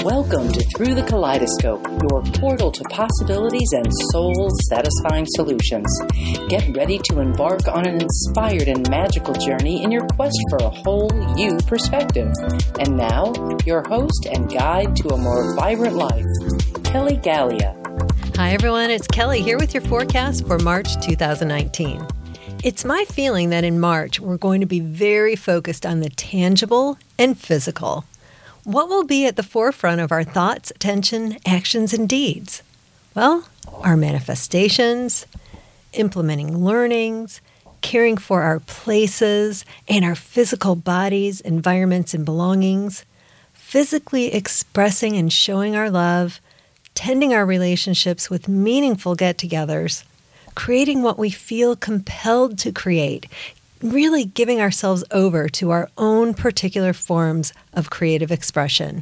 Welcome to Through the Kaleidoscope, your portal to possibilities and soul-satisfying solutions. Get ready to embark on an inspired and magical journey in your quest for a whole you perspective. And now, your host and guide to a more vibrant life, Kelly Galea. Hi everyone, it's Kelly here with your forecast for March 2019. It's my feeling that in March, we're going to be very focused on the tangible and physical. What will be at the forefront of our thoughts, attention, actions, and deeds? Well, our manifestations, implementing learnings, caring for our places and our physical bodies, environments, and belongings, physically expressing and showing our love, tending our relationships with meaningful get-togethers, creating what we feel compelled to create, really giving ourselves over to our own particular forms of creative expression,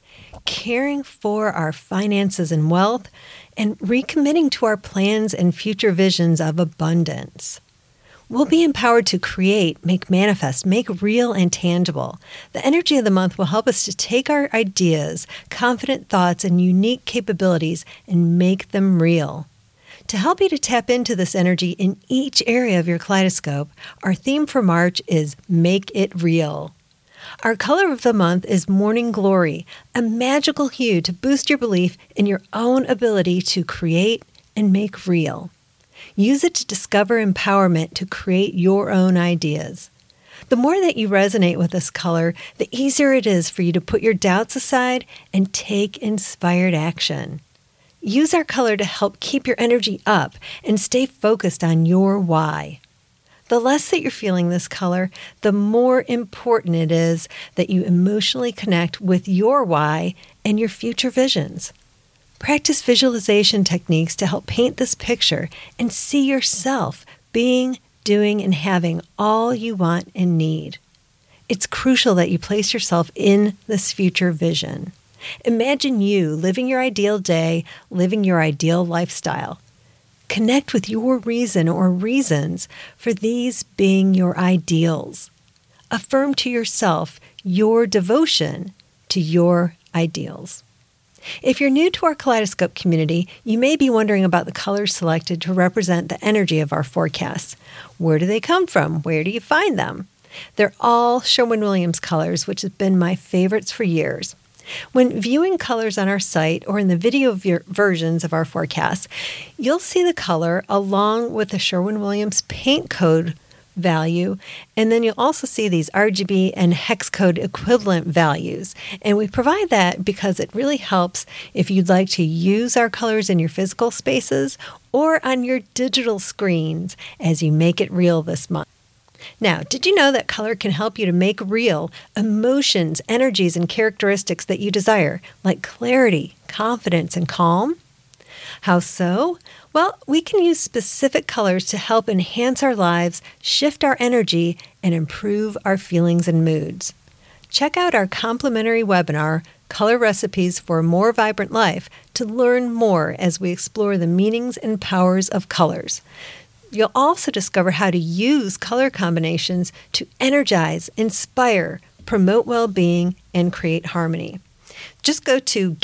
caring for our finances and wealth, and recommitting to our plans and future visions of abundance. We'll be empowered to create, make manifest, make real and tangible. The energy of the month will help us to take our ideas, confident thoughts, and unique capabilities and make them real. To help you to tap into this energy in each area of your kaleidoscope, our theme for March is Make It Real. Our color of the month is Morning Glory, a magical hue to boost your belief in your own ability to create and make real. Use it to discover empowerment to create your own ideas. The more that you resonate with this color, the easier it is for you to put your doubts aside and take inspired action. Use our color to help keep your energy up and stay focused on your why. The less that you're feeling this color, the more important it is that you emotionally connect with your why and your future visions. Practice visualization techniques to help paint this picture and see yourself being, doing, and having all you want and need. It's crucial that you place yourself in this future vision. Imagine you living your ideal day, living your ideal lifestyle. Connect with your reason or reasons for these being your ideals. Affirm to yourself your devotion to your ideals. If you're new to our Kaleidoscope community, you may be wondering about the colors selected to represent the energy of our forecasts. Where do they come from? Where do you find them? They're all Sherwin-Williams colors, which have been my favorites for years. When viewing colors on our site or in the video versions of our forecasts, you'll see the color along with the Sherwin-Williams paint code value, and then you'll also see these RGB and hex code equivalent values. And we provide that because it really helps if you'd like to use our colors in your physical spaces or on your digital screens as you make it real this month. Now, did you know that color can help you to make real emotions, energies, and characteristics that you desire, like clarity, confidence, and calm? How so? Well, we can use specific colors to help enhance our lives, shift our energy, and improve our feelings and moods. Check out our complimentary webinar, Color Recipes for a More Vibrant Life, to learn more as we explore the meanings and powers of colors. You'll also discover how to use color combinations to energize, inspire, promote well-being, and create harmony. Just go to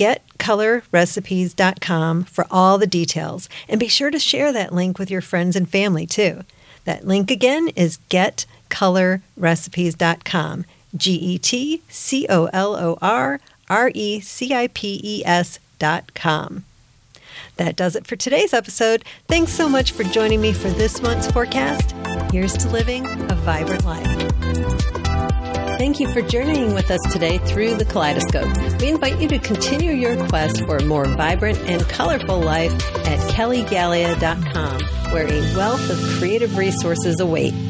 getcolorrecipes.com for all the details, and be sure to share that link with your friends and family too. That link again is getcolorrecipes.com, getcolorrecipes.com. That does it for today's episode. Thanks so much for joining me for this month's forecast. Here's to living a vibrant life. Thank you for journeying with us today through the Kaleidoscope. We invite you to continue your quest for a more vibrant and colorful life at kellygalea.com, where a wealth of creative resources await.